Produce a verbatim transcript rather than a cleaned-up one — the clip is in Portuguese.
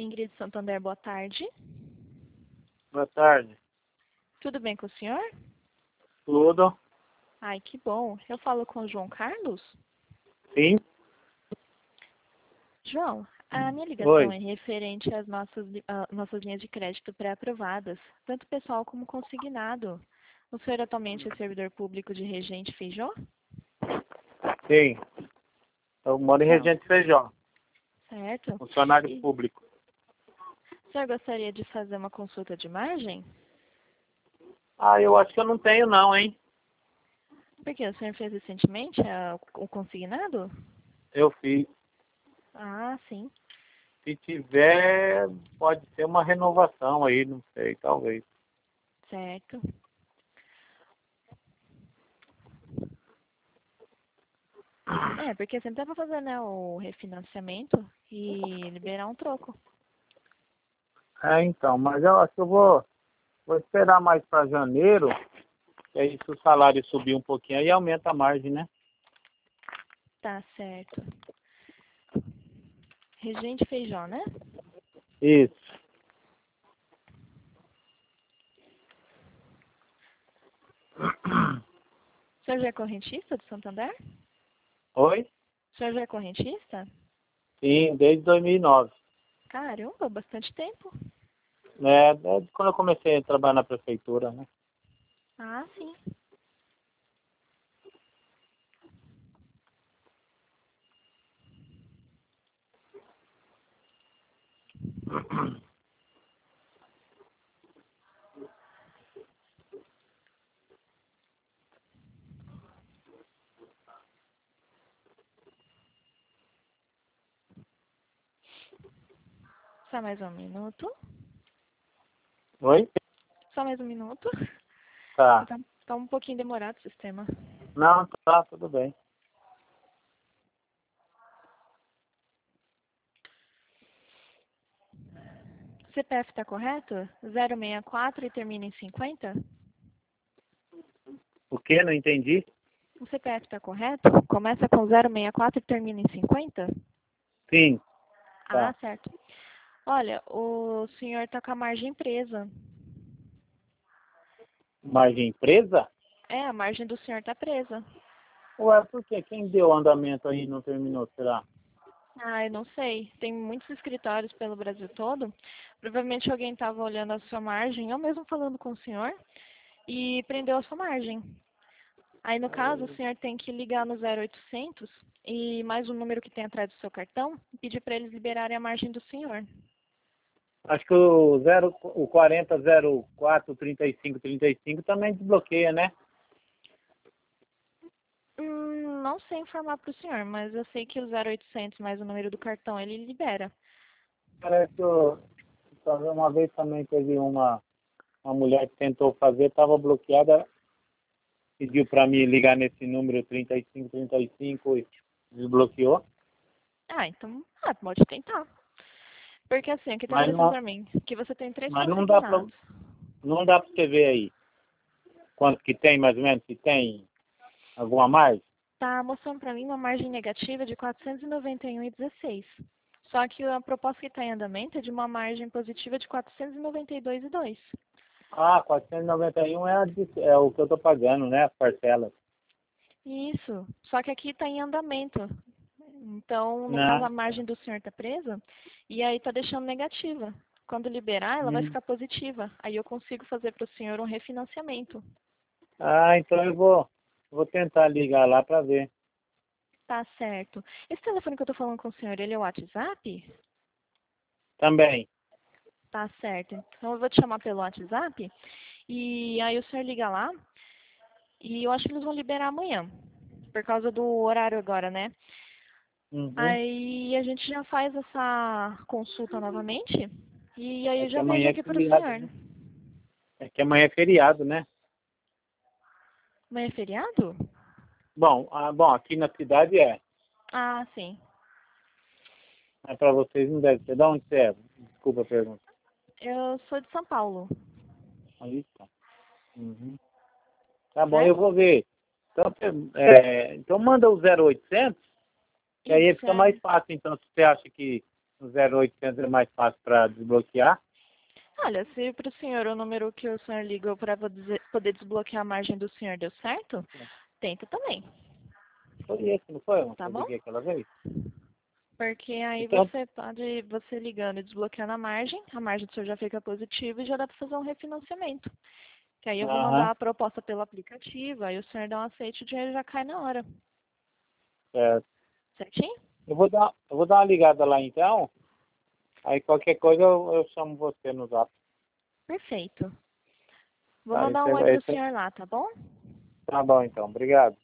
Ingrid Santander, boa tarde. Boa tarde. Tudo bem com o senhor? Tudo? Ai, que bom. Eu falo com o João Carlos? Sim. João, a minha ligação Oi. é referente às nossas, ah, nossas linhas de crédito pré-aprovadas, tanto pessoal como consignado. O senhor atualmente é servidor público de Regente Feijó? Sim. Eu moro em Não. Regente Feijó, Certo. funcionário E público. o senhor gostaria de fazer uma consulta de margem? Ah, eu acho que eu não tenho não, hein? Porque o senhor fez recentemente ah, o consignado? Eu fiz. Ah, sim. Se tiver, pode ser uma renovação aí, não sei, talvez. Certo. É, porque sempre dá pra fazer, né, o refinanciamento e liberar um troco. É, então, mas eu acho que eu vou, vou esperar mais para janeiro, que aí se o salário subir um pouquinho, aí aumenta a margem, né? Tá certo. Regente Feijó, né? Isso. O senhor já é correntista do Santander? Oi? O senhor já é correntista? Sim, desde dois mil e nove. Caramba, bastante tempo. É, desde quando eu comecei a trabalhar na prefeitura, né? Ah, sim. Só mais um minuto. Oi? Só mais um minuto. Tá. Tá, tá um pouquinho demorado o sistema. Não, tá, tudo bem. C P F tá correto? zero seis quatro e termina em cinquenta? O que? Não entendi? O C P F tá correto? Começa com zero seis quatro e termina em cinquenta? Sim, Ah, tá. certo. Olha, o senhor tá com a margem presa. Margem presa? É, a margem do senhor tá presa. Ué, por quê? Quem deu andamento aí e não terminou, será? Ah, eu não sei. Tem muitos escritórios pelo Brasil todo. Provavelmente alguém estava olhando a sua margem, ou mesmo falando com o senhor, e prendeu a sua margem. Aí, no caso, o senhor tem que ligar no zero oitocentos e mais o número que tem atrás do seu cartão e pedir para eles liberarem a margem do senhor. Acho que o, zero, o quarenta zero quatro trinta e cinco trinta e cinco também desbloqueia, né? Hum, não sei informar para o senhor, mas eu sei que o zero oitocentos mais o número do cartão ele libera. Parece que eu, uma vez também teve uma, uma mulher que tentou fazer, estava bloqueada, pediu para mim ligar nesse número trinta e cinco trinta e cinco e desbloqueou. Ah, então, ah, pode tentar. Porque assim, aqui tá Mas aparecendo não, para mim que você tem três mas não dá para consignados. não dá para você ver aí quanto que tem, mais ou menos, se tem alguma mais. Tá mostrando para mim uma margem negativa de quatrocentos e noventa e um vírgula dezesseis. Só que a proposta que está em andamento é de uma margem positiva de quatrocentos e noventa e dois vírgula dois. Ah, quatrocentos e noventa e um é, a de- é o que eu estou pagando, né? As parcelas. Isso. Só que aqui está em andamento. Então, no caso, Né? a margem do senhor está presa e aí está deixando negativa. Quando liberar, ela vai Hum. ficar positiva. Aí eu consigo fazer para o senhor um refinanciamento. Ah, então eu vou, vou tentar ligar lá para ver. Tá certo. Esse telefone que eu estou falando com o senhor, ele é o WhatsApp? Também. Tá certo. Então eu vou te chamar pelo WhatsApp e aí o senhor liga lá e eu acho que eles vão liberar amanhã, por causa do horário agora, né? Uhum. Aí a gente já faz essa consulta novamente e aí É eu que já vejo amanhã é aqui para o feriado, senhor. né? É que amanhã é feriado, né? Amanhã é feriado? Bom, ah, bom, aqui na cidade é. Ah, sim. Mas para vocês não deve ser. De onde você é? Desculpa a pergunta. Eu sou de São Paulo, Aí tá. Uhum. Tá bom, eu certo? vou ver. Então, você- é, então manda o zero oitocentos, que aí Isso, fica é. mais fácil. Então, se você acha que no zero oitocentos é mais fácil para desbloquear? Olha, se para o senhor o número que o senhor ligou para poder desbloquear a margem do senhor deu certo, tenta também, Foi esse, não foi? Eu tá bom? liguei aquela vez. Porque aí Então, você pode, você ligando e desbloqueando a margem, a margem do senhor já fica positiva e já dá para fazer um refinanciamento. Que aí eu vou aham, mandar a proposta pelo aplicativo, aí o senhor dá um aceite e o dinheiro já cai na hora. certo. Certinho? Eu vou dar, eu vou dar uma ligada lá então. Aí qualquer coisa eu, eu chamo você no zap. Perfeito. Vou Tá, mandar esse um oi é, pro esse é- senhor lá, tá bom? tá bom então. Obrigado.